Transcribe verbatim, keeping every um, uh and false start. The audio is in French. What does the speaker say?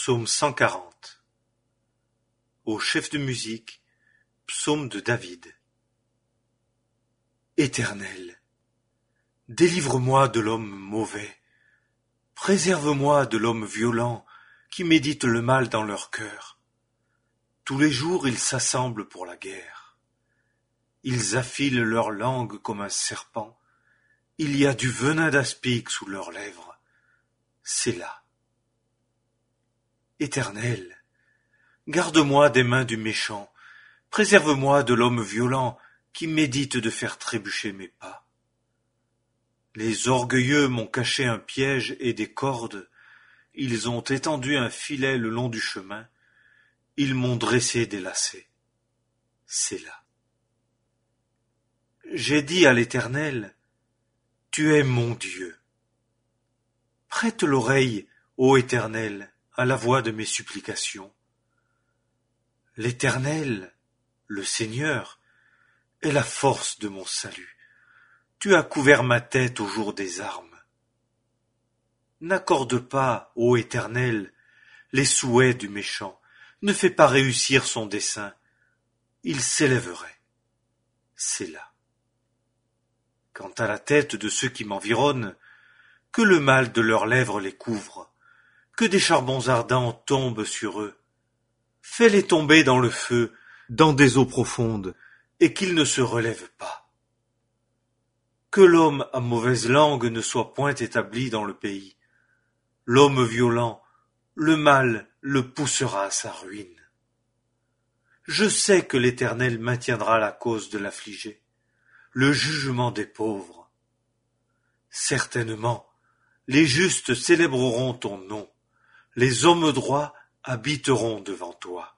Psaume cent quarante. Au chef de musique, psaume de David. Éternel, délivre-moi de l'homme mauvais, préserve-moi de l'homme violent qui médite le mal dans leur cœur. Tous les jours ils s'assemblent pour la guerre. Ils affilent leur langue comme un serpent. Il y a du venin d'aspic sous leurs lèvres. C'est là. Éternel, garde-moi des mains du méchant, préserve-moi de l'homme violent qui médite de faire trébucher mes pas. Les orgueilleux m'ont caché un piège et des cordes, ils ont étendu un filet le long du chemin, ils m'ont dressé des lacets. C'est là. J'ai dit à l'Éternel, tu es mon Dieu. Prête l'oreille, ô Éternel, à la voix de mes supplications. L'Éternel, le Seigneur, est la force de mon salut. Tu as couvert ma tête au jour des armes. N'accorde pas, ô Éternel, les souhaits du méchant. Ne fais pas réussir son dessein. Il s'élèverait. C'est là. Quant à la tête de ceux qui m'environnent, que le mal de leurs lèvres les couvre, que des charbons ardents tombent sur eux. Fais-les tomber dans le feu, dans des eaux profondes, et qu'ils ne se relèvent pas. Que l'homme à mauvaise langue ne soit point établi dans le pays. L'homme violent, le mal le poussera à sa ruine. Je sais que l'Éternel maintiendra la cause de l'affligé, le jugement des pauvres. Certainement, les justes célébreront ton nom, les hommes droits habiteront devant toi.